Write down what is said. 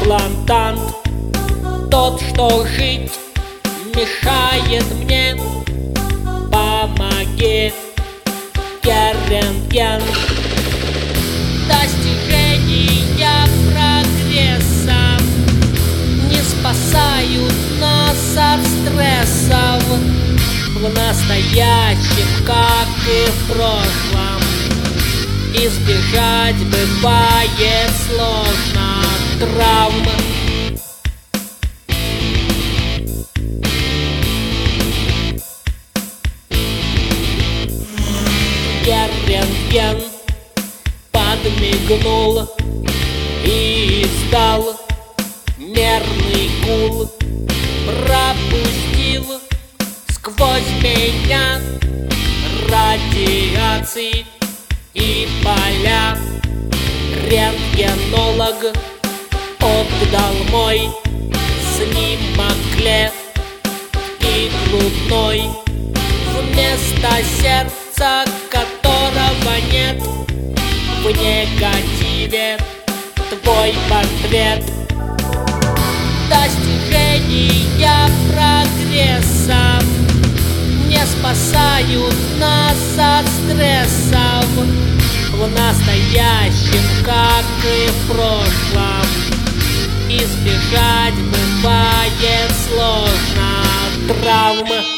имплантант, тот, что жить мешает мне. Помоги, рентген. Достижения прогресса не спасают нас от стрессов. В настоящем, как и в прошлом, избежать бывает сложно травм. Рентген подмигнул и издал мерный гул, пропустил сквозь меня радиации и поля. Рентгенолог отдал мой снимок клетки грудной. Вместо сердца, которого нет, в негативе твой портрет. Достижения прогресса не спасают нас от стрессов. В настоящем, как и в прошлом, избежать бывает сложно травм.